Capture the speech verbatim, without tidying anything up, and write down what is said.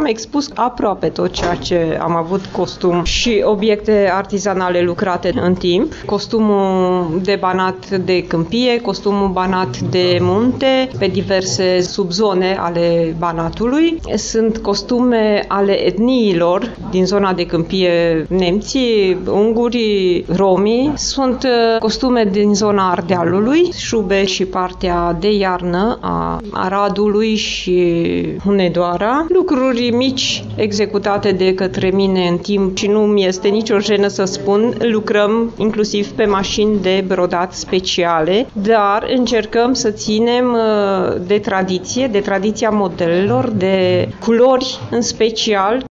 am expus aproape tot ceea ce am avut, costum și obiecte artizanale lucrate în timp. Costumul de banat de câmpie, costumul banat de munte, pe diverse subzone ale Banatului. Sunt costume ale etniilor din zona de câmpie, nemții, ungurii, romii. Sunt costume din zona Ardealului, șube și partea de iarnă a Aradului și Hunedoara. Lucruri mici executate de către mine în timp și nu mi este nicio jenă să spun, lucrăm inclusiv pe mașini de brodat speciale, dar încercăm să ținem de tradiție, de tradiția modelelor, de culori în special.